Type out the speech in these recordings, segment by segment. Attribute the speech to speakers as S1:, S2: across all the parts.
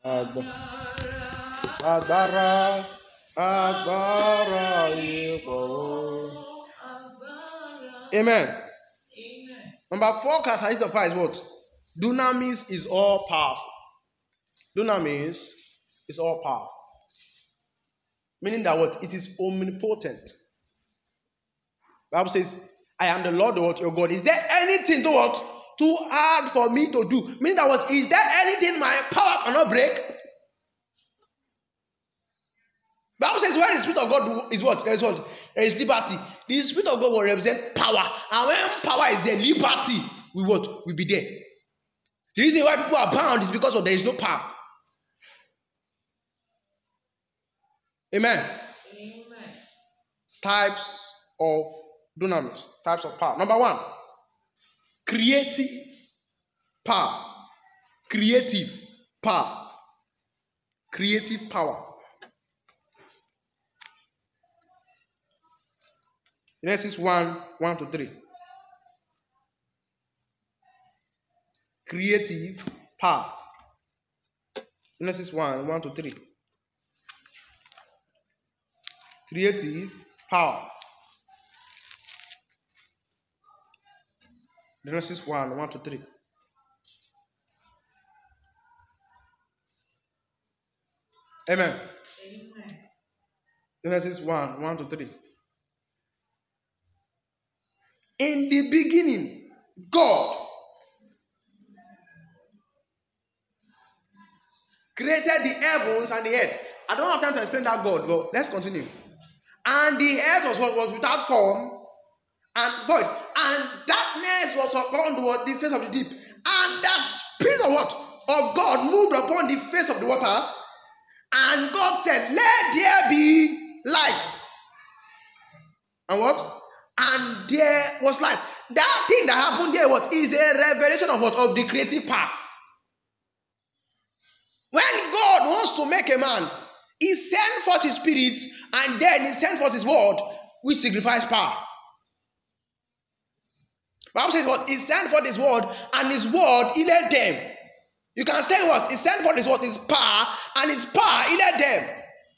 S1: Agbára, agbára ipò. Amen. Number 4 characteristic of power is what? Dunamis is all powerful. Dunamis is all powerful. Meaning that what? It is omnipotent. The Bible says, I am the Lord what, your God. Is there anything to what? Too hard for me to do? Meaning that what? Is there anything my power cannot break? The Bible says where the Spirit of God is what? There is what? There is liberty. The Spirit of God will represent power. And when power is there, liberty will be there. The reason why people are bound is because there is no power. Amen. Amen. Types of dunamis, types of power. Number 1, creative power. Creative power. Creative power. Genesis 1:1-3. Creative power. Genesis 1:1-3. Creative power. Genesis 1:1-3. Amen. Amen. Genesis 1:1-3. In the beginning, God created the heavens and the earth. I don't have time to explain that God, but let's continue. And the earth was without form and void, and darkness was upon the face of the deep. And the Spirit of what? Of God moved upon the face of the waters. And God said, let there be light. And what? And there was light. That thing that happened there, what? Is a revelation of what? Of the creative power. When God wants to make a man, he sends forth his spirit, and then he sends forth his word, which signifies power. The Bible says what? He sent forth his word, and his word healed them. You can say what? He sent forth his word, his power, and his power healed them.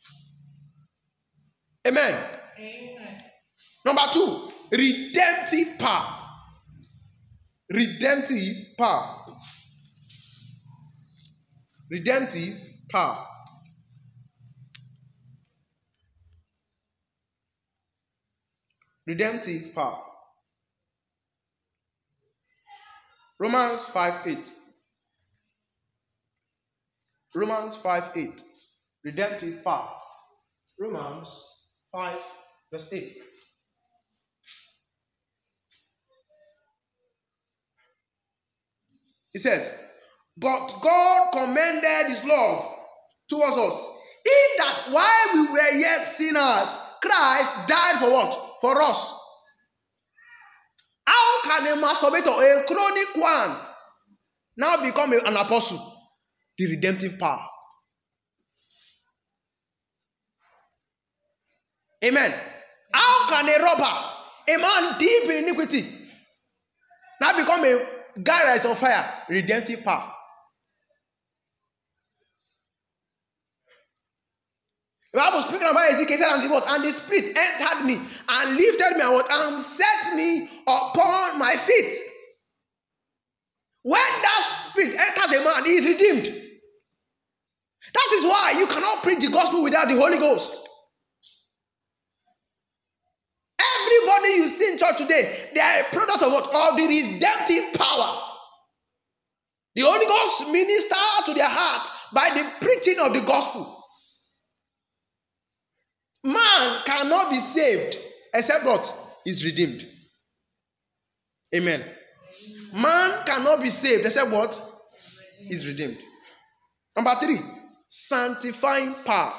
S1: Amen. Amen. Number 2, redemptive power. Redemptive power. Redemptive power. Redemptive power. Romans 5:8. Romans 5:8. Redemptive power. Romans 5:8. It says, but God commended his love towards us, in that while we were yet sinners, Christ died for what? For us. How can a masturbator, a chronic one, now become an apostle? The redemptive power. Amen. How can a robber, a man deep in iniquity, now become a guy right on fire? Redemptive power. The Bible speaking about Ezekiel said, and the Spirit entered me and lifted me and set me upon my feet. When that Spirit enters a man, he is redeemed. That is why you cannot preach the gospel without the Holy Ghost. Everybody you see in church today, they are a product of what? Of the redemptive power. The Holy Ghost minister to their heart by the preaching of the gospel. Man cannot be saved except what? Is redeemed. Amen. Man cannot be saved except what? Is redeemed. Number 3, sanctifying power.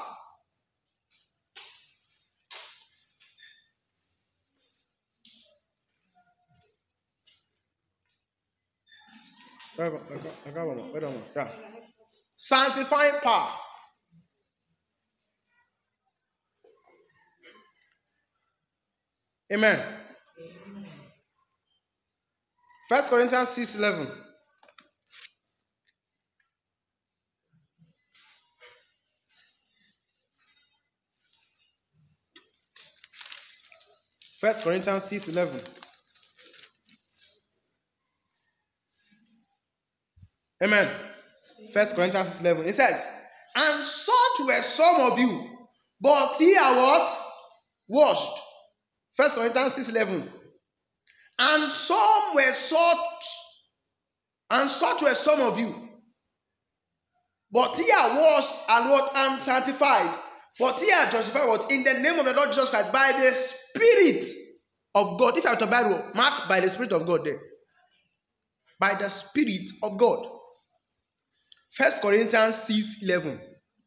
S1: Sanctifying power. Amen. 1 Corinthians 6:11. 1 Corinthians 6:11. Amen. 1 Corinthians 6:11. It says, and such were some of you, but ye are what? Washed. 1 Corinthians 6:11. And some were such were some of you, but ye are washed and what? And sanctified. But ye are justified what? In the name of the Lord Jesus Christ, by the Spirit of God. If you have to Bible, mark by the Spirit of God there. By the Spirit of God. 1 Corinthians 6:11.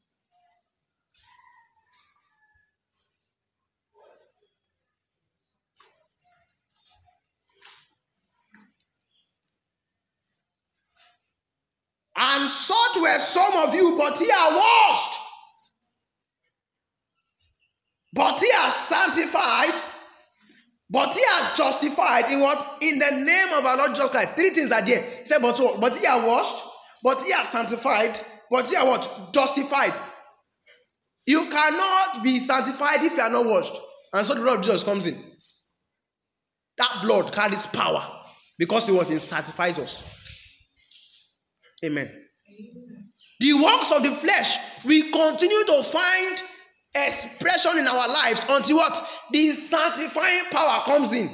S1: And such were some of you, but ye are washed, but ye are sanctified, but ye are justified in what? In the name of our Lord Jesus Christ. Three things are there. He said, but ye are washed, but ye are sanctified, but ye are what? Justified. You cannot be sanctified if you are not washed. And so the blood of Jesus comes in. That blood carries power because it sanctifies us. Amen. The works of the flesh will continue to find expression in our lives until what? The sanctifying power comes in.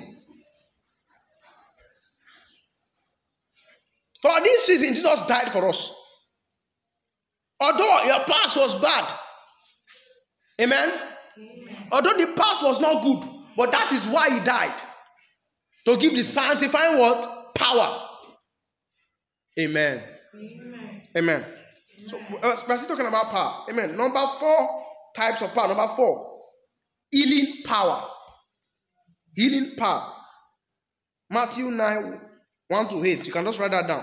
S1: For this reason, Jesus died for us. Although your past was bad. Amen? Although the past was not good, but that is why he died. To give the sanctifying what? Power. Amen. Amen. So we're still talking about power. Amen. Number 4 types of power. Number 4, healing power. Healing power. Matthew 9:1-8. You can just write that down.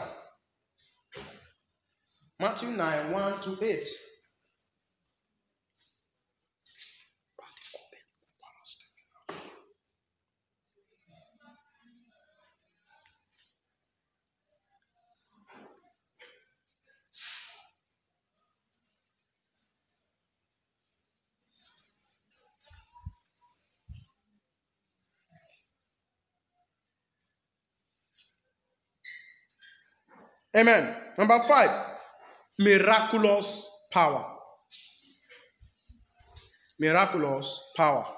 S1: Matthew 9:1-8. Amen. Number 5, miraculous power. Miraculous power.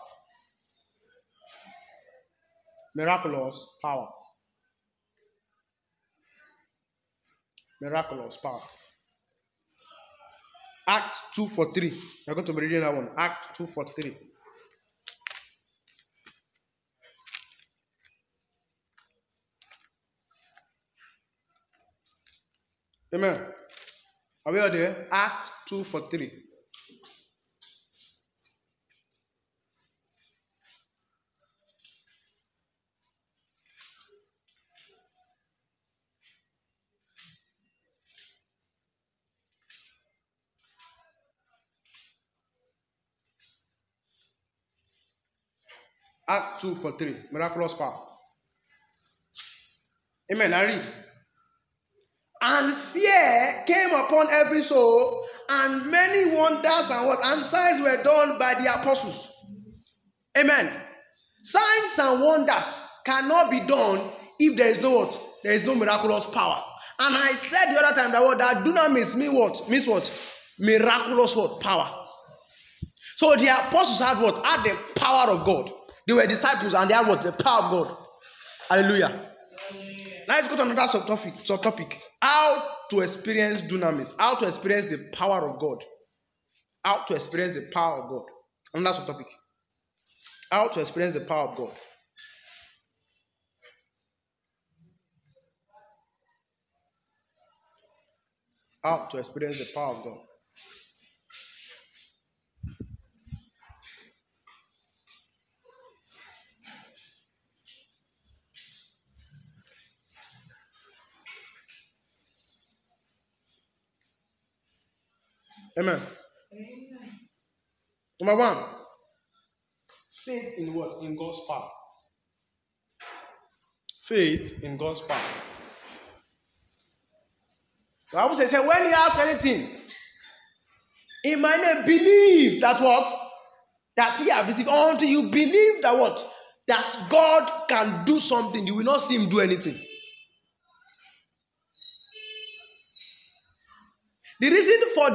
S1: Miraculous power. Miraculous power. Act 2:43. You're going to be reading that one. Act 2:43. Amen. Are we all there? Act 2:43. Act 2:43. Miraculous power. Amen. I read. And fear came upon every soul, and many wonders and signs were done by the apostles. Amen. Signs and wonders cannot be done if there is no what? There is no miraculous power. And I said the other time that dunamis means what? Means what? Miraculous what? Power. So the apostles had what? Had the power of God. They were disciples and they had what? The power of God. Hallelujah. Let's go to another subtopic. How to experience dunamis. How to experience the power of God. How to experience the power of God. Another subtopic. How to experience the power of God. How to experience the power of God. Amen. Number 1, faith in what? In God's power. Faith in God's power. The Bible says, when you ask anything, in my name, believe that what? That ye have received. Until you believe that what? that God can do something, you will not see him do anything. The reason for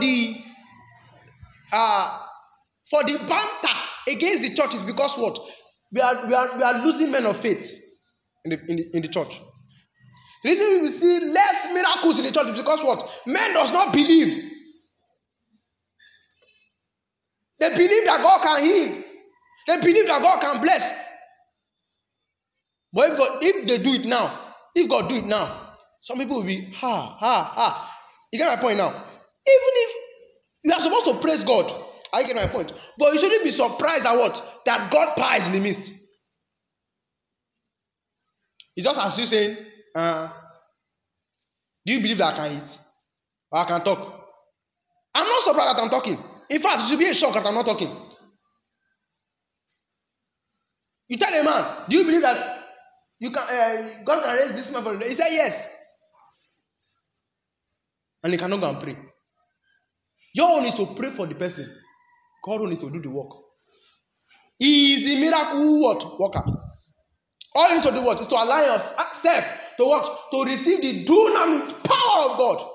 S1: the banter against the church is because what? We are losing men of faith in the church. The reason we see less miracles in the church is because what? Men does not believe. They believe that God can heal. They believe that God can bless. But if they do it now, if God do it now, some people will be ha. You get my point now? Even if you are supposed to praise God, I get my point. But you shouldn't be surprised at what? That God power is in the midst. It's just as you saying, do you believe that I can eat? Or I can talk? I'm not surprised that I'm talking. In fact, it should be a shock that I'm not talking. You tell a man, do you believe that you can God can raise this man from the dead? He said yes. And he cannot go and pray. Your own is to pray for the person. God own is to do the work. He is the miracle worker. All you need to do what is to allow yourself to what? To receive the dunamis power of God.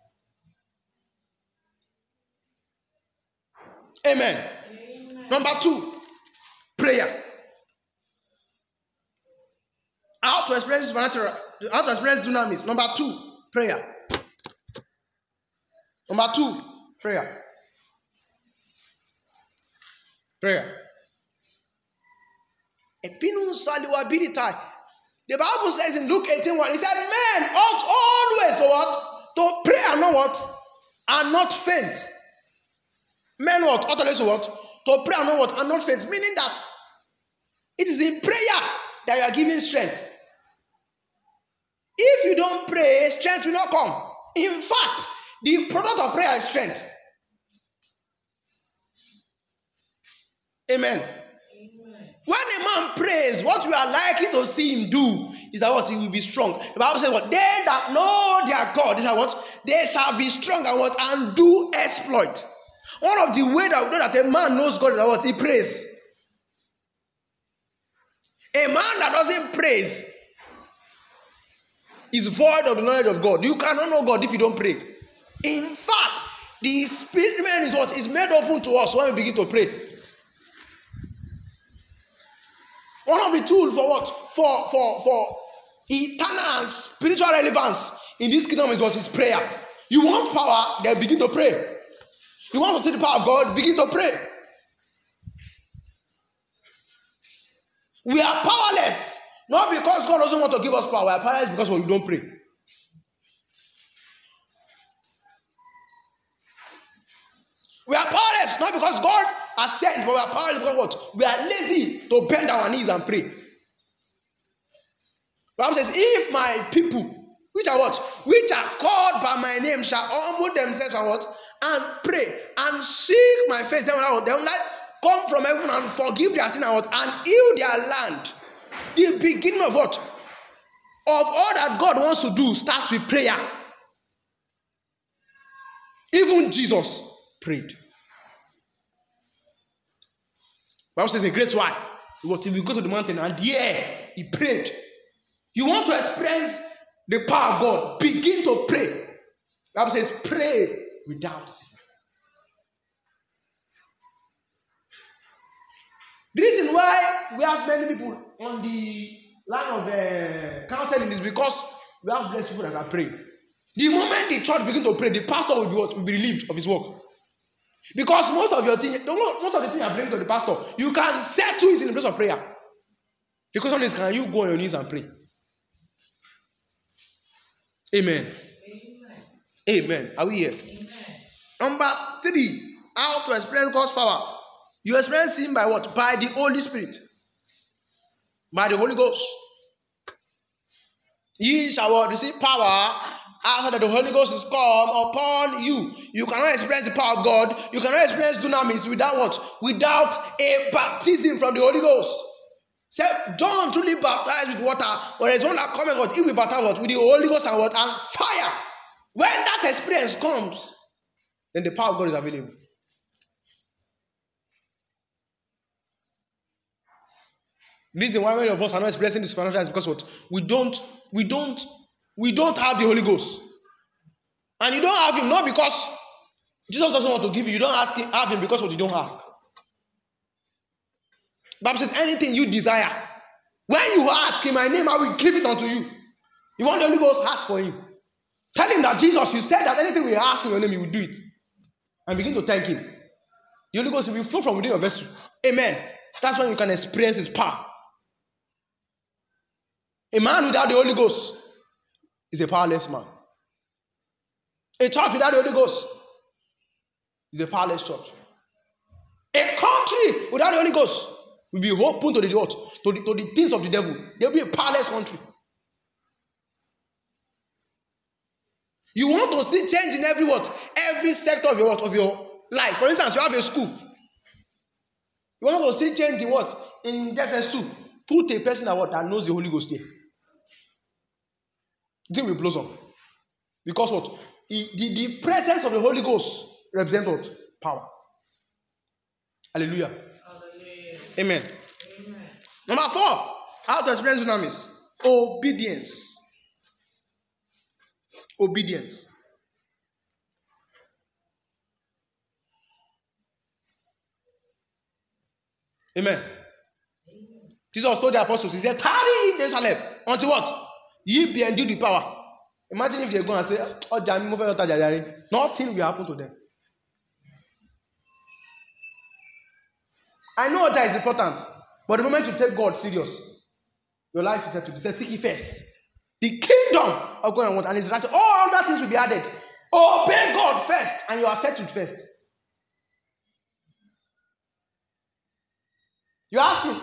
S1: Amen. Number 2, prayer. How to experience supernatural, how to experience dunamis. Number 2, prayer. Number 2, prayer. Prayer. The Bible says in Luke 18:1, it said, men ought always to what? To pray and not what? And not faint. Men ought always to what? To pray and not what? And not faint. Meaning that it is in prayer that you are giving strength. If you don't pray, strength will not come. In fact, the product of prayer is strength. Amen. When a man prays, what we are likely to see him do is that what? He will be strong. The Bible says what? They that know their God, they shall what? They shall be strong and what? And do exploit. One of the ways that we know that a man knows God is that what? He prays. A man that doesn't praise is void of the knowledge of God. You cannot know God if you don't pray. In fact, the spirit man is what? Is made open to us when we begin to pray. One of the tools for what? For eternal and spiritual relevance in this kingdom is what? Is prayer. You want power, then begin to pray. You want to see the power of God, begin to pray. We are powerless, not because God doesn't want to give us power. We are powerless because we don't pray. We are powerless, not because God has said, but we are powerless because what? We are lazy to bend our knees and pray. The Bible says, if my people, which are what? Which are called by my name, shall humble themselves and what? And pray and seek my face, then will come from heaven and forgive their sin and what? And heal their land. The beginning of what? Of all that God wants to do starts with prayer. Even Jesus prayed. The Bible says a great while he will go to the mountain and there he prayed. You want to experience the power of God, begin to pray. The Bible says pray without ceasing. The reason why we have many people on the line of counseling is because we have blessed people that are praying. The moment the church begins to pray, the pastor will be relieved of his work. Because most of the things you are bringing to the pastor, you can settle it in the place of prayer. The question is, can you go on your knees and pray? Amen. Amen. Are we here? Amen. Number 3, how to experience God's power. You experience Him by what? By the Holy Spirit. By the Holy Ghost. Ye shall receive power after that the Holy Ghost is come upon you. You cannot experience the power of God. You cannot experience dunamis without what? Without a baptism from the Holy Ghost. Say, don't truly baptize with water, but there's one that comes what? It will baptize with the Holy Ghost and what? And fire. When that experience comes, then the power of God is available. The reason why many of us are not experiencing the supernatural is because what? We don't have the Holy Ghost. And you don't have him not because Jesus doesn't want to give you. You don't have him because what you don't ask. Bible says anything you desire. When you ask in my name, I will give it unto you. You want the Holy Ghost? Ask for him. Tell him that Jesus, you said that anything we ask in your name, you will do it. And begin to thank him. The Holy Ghost will flow from within your vessel. Amen. That's when you can experience his power. A man without the Holy Ghost is a powerless man. A church without the Holy Ghost is a powerless church. A country without the Holy Ghost will be open to the what? To the things of the devil. There will be a powerless country. You want to see change in every sector of your life. For instance, you have a school. You want to see change in what? In SS2. Put a person that knows the Holy Ghost here. Thing will blossom. Because what? The presence of the Holy Ghost represents what? Power. Hallelujah. Hallelujah. Amen. Amen. Number 4, how to experience dunamis. Obedience. Obedience. Amen. Jesus told the apostles, he said, tarry in Jerusalem until what? Ye be endued with power. Imagine if they go and say, oh, nothing will happen to them. I know that is important, but the moment you take God serious, your life is set to be. Say, seek ye first the kingdom of God and his righteousness. All other things will be added. Obey God first, and you are settled first. You ask him,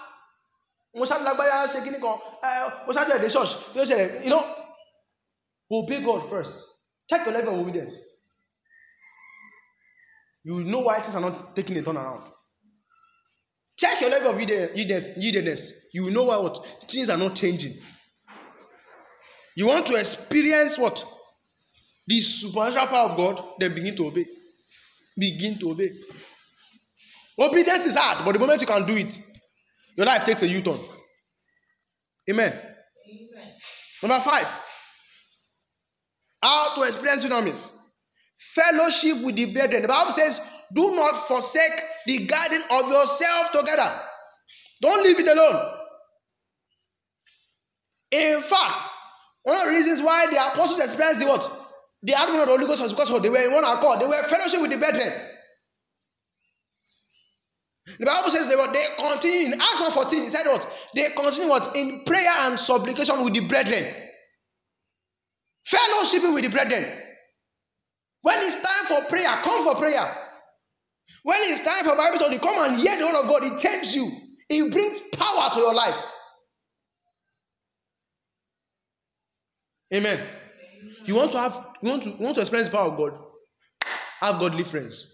S1: you know, obey God first. Check your level of obedience. You will know why things are not taking a turn around. Check your level of yieldedness. You will know why things are not changing. You want to experience what? The supernatural power of God, then begin to obey. Begin to obey. Obedience is hard, but the moment you can do it, your life takes a U-turn. Amen. Amen. Number 5. How to experience dunamis. Fellowship with the brethren. The Bible says, do not forsake the gathering of yourself together. Don't leave it alone. In fact, one of the reasons why the apostles experienced the advent of the Holy Ghost was because they were in one accord. They were fellowship with the brethren. The Bible says they continue in Acts 1:14. It said what? They continue in prayer and supplication with the brethren. Fellowshipping with the brethren. When it's time for prayer, come for prayer. When it's time for Bible study, come and hear the word of God. It changes you. It brings power to your life. Amen. You want to experience the power of God? Have godly friends.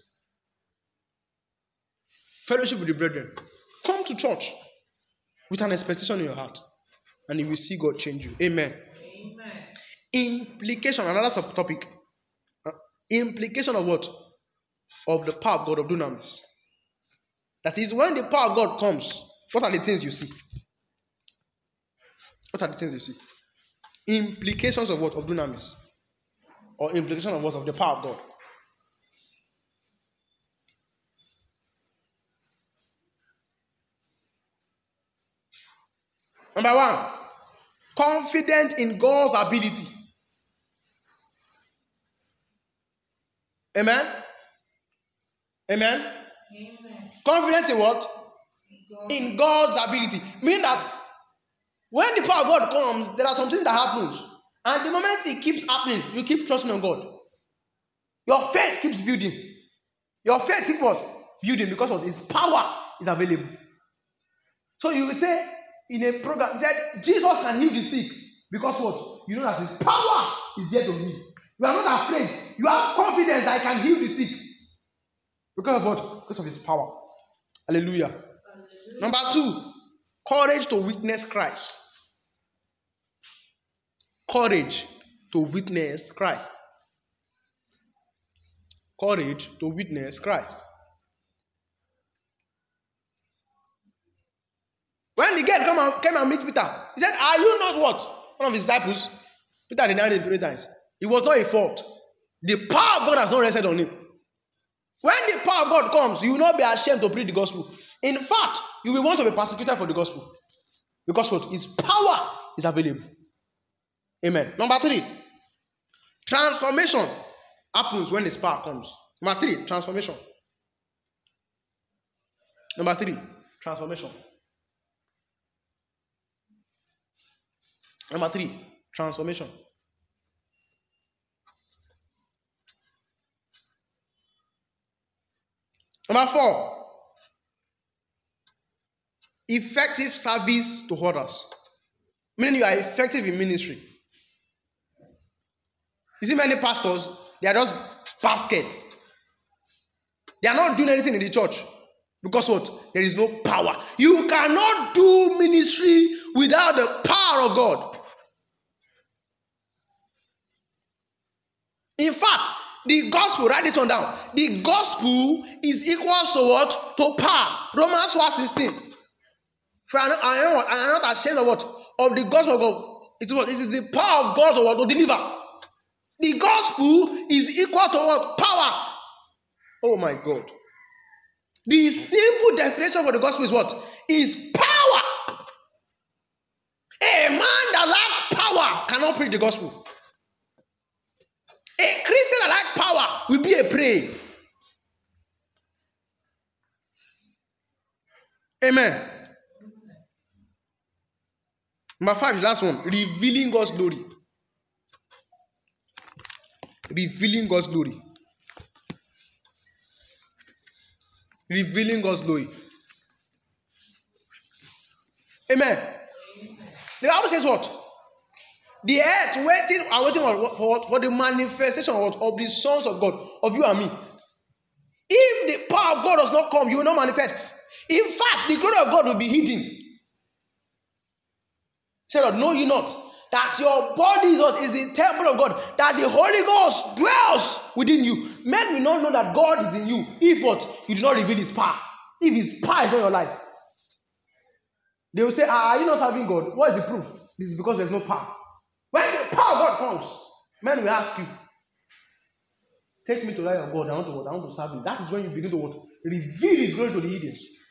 S1: Fellowship with the brethren. Come to church with an expectation in your heart, and you will see God change you. Amen. Amen. Implication, another subtopic. Implication of what? Of the power of God, of dunamis. That is, when the power of God comes, what are the things you see? What are the things you see? Implications of what? Of dunamis. Or implication of what? Of the power of God. Number 1, confident in God's ability. Amen? Amen? Amen. Confident in what? In God's ability. Meaning that when the power of God comes, there are some things that happens. And the moment it keeps happening, you keep trusting on God. Your faith keeps building. Your faith keeps building because of His power is available. So you will say in a program, he said, Jesus can heal the sick. Because what? You know that His power is there to heal. You are not afraid. You have confidence that I can heal the sick. Because of what? Because of His power. Hallelujah. Hallelujah. Number 2, courage to witness Christ. Courage to witness Christ. Courage to witness Christ. When the girl came and meet Peter, he said, "Are you not what? One of his disciples?" Peter denied him 3 times. It was not a fault. The power of God has not rested on him. When the power of God comes, you will not be ashamed to preach the gospel. In fact, you will want to be persecuted for the gospel. Because what? His power is available. Amen. Number 3. Transformation happens when his power comes. Number 3, transformation. Number 3, transformation. Number 3, transformation. Number 4, effective service to others. Meaning you are effective in ministry. You see many pastors, they are just baskets. They are not doing anything in the church. Because what? There is no power. You cannot do ministry without the power of God. In fact, the gospel, write this one down. The gospel is equal to what? To power. Romans 1:16. For I am not ashamed of what? Of the gospel of God. It is the power of God to deliver. The gospel is equal to what? Power. Oh my God. The simple definition for the gospel is what? Is power. A man that lacks power cannot preach the gospel. A Christian that lacks power will be a prey. Amen. Number 5, the last one. Revealing God's glory. Revealing God's glory. Revealing God's glory. Amen. The Bible says what? The earth waiting for the manifestation of the sons of God, of you and me. If the power of God does not come, you will not manifest. In fact, the glory of God will be hidden. Say, Lord, know ye not that your body is the temple of God, that the Holy Ghost dwells within you. Men will not know that God is in you if what? You do not reveal his power. If his power is on your life. They will say, are you not serving God? What is the proof? This is because there is no power. When the power of God comes, men will ask you, take me to the light of God. I want to serve him. That is when you begin to what? Reveal his glory to the heathens.